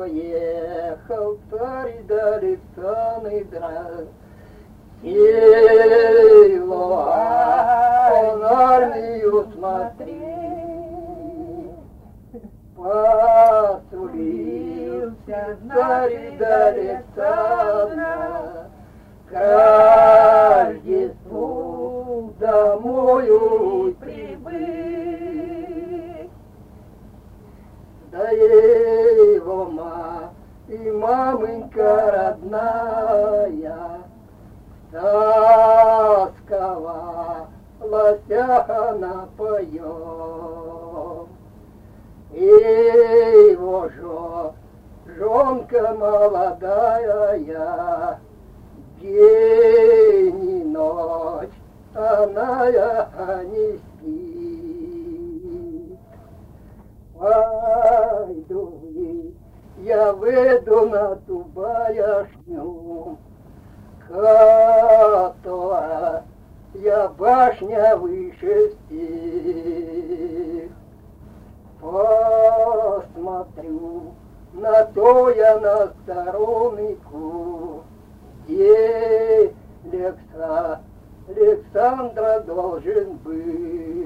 поехал царь до Александра. Силу, он армию смотри, посулился царь до Александра, к Рождеству домою прибыть. Да его и мамонька родная тосковалась, она поет. И его жонка молодая, день и ночь она не спит. Пойду я выйду на ту башню, которая башня выше всех. Посмотрю на то я на стороннику, где Александра должен быть.